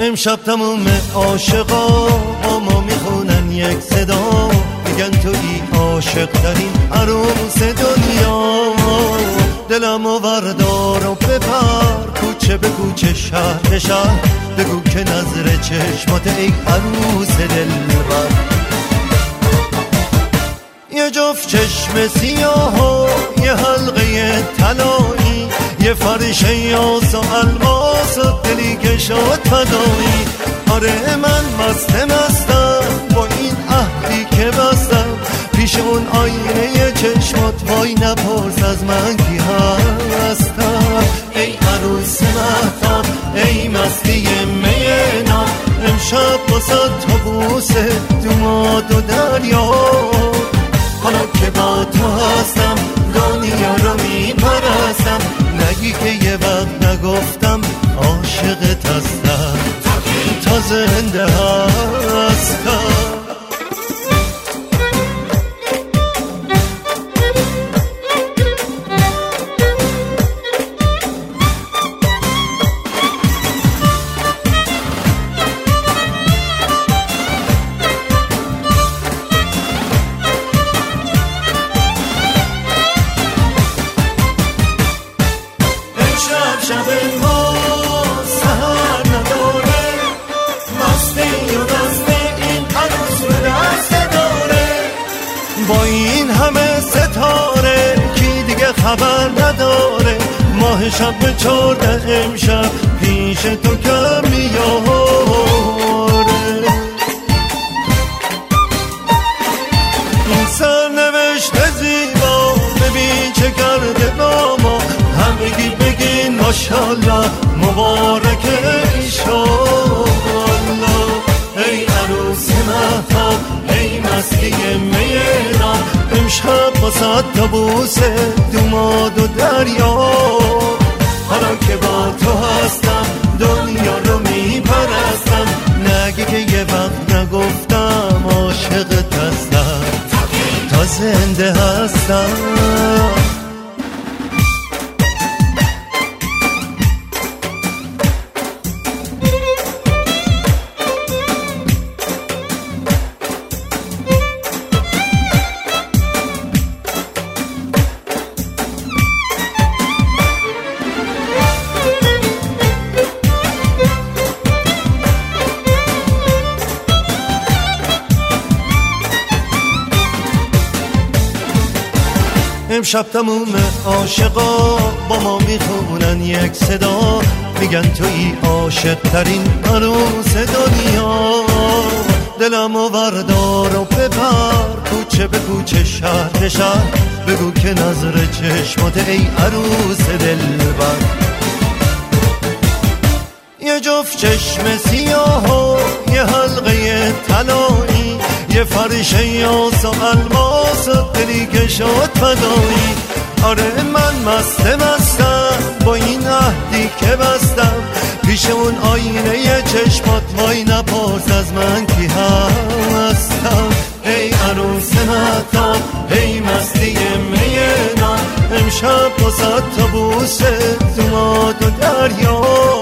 امشب تموم عاشقا با ما میخونن یک صدا، میگن تویی عاشق ترین عروس دنیا. دلمو وردار و ببر کوچه به کوچه شهر به شهر، بگو که نظر چشمات ای عروس دلبر. یه جفت چشم سیاه و یه حلقه طلایی، یه فرش یاس و الماس و دلی که شد فدایی. آره من مستم با این عهدی که بستم، پیش اون آینه چشمات وای نپرس از من کی هستم. ای عروس مهتاب ای مستی مینا، امشب واسه تو بوسه دوماد و دریا. حالا که با تو هستم دنیا رو میپرستم، نگی که یه وقت نگفتم عاشقت هستم تا زنده هستم. شب ما سهر نداره، مستی و دست این عروس رو دست داره. با این همه ستاره کی دیگه خبر نداره، ماه شب به 14 امشب پیش تو کم میاره. این سرنوشت زیبا ببین چه کرده با ما، همگی بگین ماشاءالله مبارک ایشالله. ای عروس مهتاب ای مستی مینا، امشب واسه تا بوسه دوماد و دریا. حالا که با تو هستم دنیا رو میپرستم، نگی که یه وقت نگفتم عاشقت هستم تا زنده هستم. امشب تموم عاشقا با ما میخونن یک صدا، میگن تویی عاشق ترین عروس دنیا. دلمو وردار و ببر کوچه به کوچه شهر به شهر، بگو که نظر چشمات ای عروس دلبر. یه جفت چشم سیاه و یه حلقه طلایی، یه فرش یاس و الماس و دلی که شد فدایی. آره من مستم با این عهدی که بستم، پیش اون آینه چشمات وای نپرس از من کی هستم. ای عروس مهتاب ای مستی مینا، امشب واسه تا بوسه دوماد و دریا.